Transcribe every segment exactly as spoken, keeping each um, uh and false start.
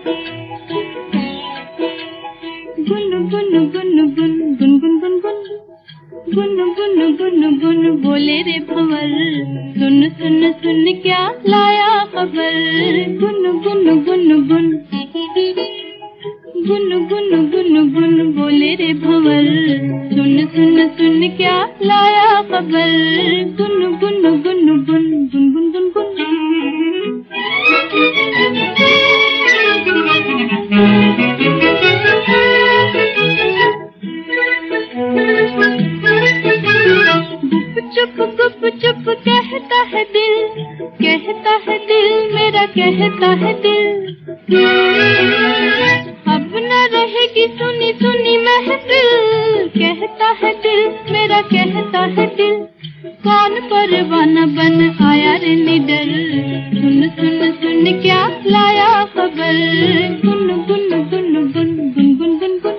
गुन गुन गुन गुन गुन गुन गुन गुन गुन गुन गुन गुन बोले रे भंवर, सुन सुन सुन क्या लाया खबर। गुन गुन गुन गुन गुन गुन गुन गुन बोले रे भंवर, सुन सुन सुन क्या लाया खबर। गुन गुन गुन गुन गुन गुन गुन गुन गुप चुप गुप चुप कहता है दिल, कहता है दिल मेरा, कहता है दिल। अब न रहेगी सुनी सुनी महफिल, कहता है दिल मेरा, कहता है दिल। कौन परवाना बन आया रे निडर, सुन सुन सुन क्या लाया खबर। गुन गुन गुन गुन गुन गुन गुन गुन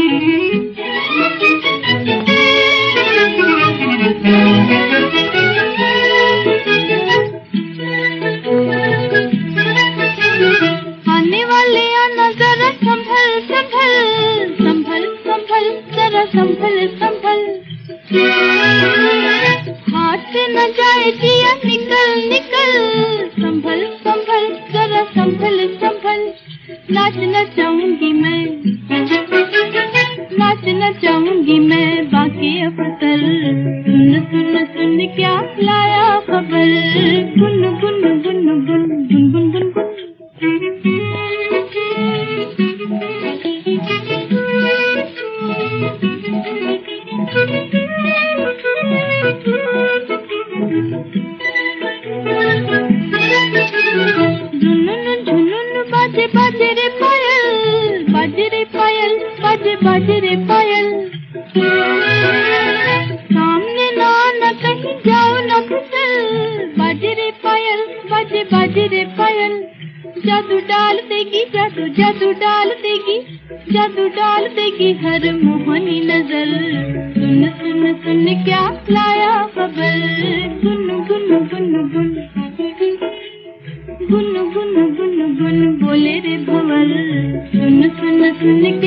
आने वाले आना जरा संभल संभल संभल संभल, जरा संभल संभल। हाथ से न जाए जिया निकल निकल, संभल संभल जरा संभल संभल। नाच न चाहूंगी मैं, नाच न चाहूंगी मैं बाकी अफसर, सुन सुन सुन क्या लाया खबर। गुन गुन गुन गुन गुन गुन गुन गुन झुनुन झुनुन बाजे बाजे रे पायल, बाजे रे पायल, बाजे बाजे रे पायल। सामने ना आना कहीं जाओ न फिसल, बाजे रे पायल, बाजे बाजे रे पायल। जादू डाल देगी, जादू जादू डाल देगी, जादू डाल देगी हर मोहनी नजर। सुन सुन सुन क्या लाया खबर। गुन गुन गुन गुन गुन गुन गुन गुन बोले रे भंवर, सुन सुन सुन क्या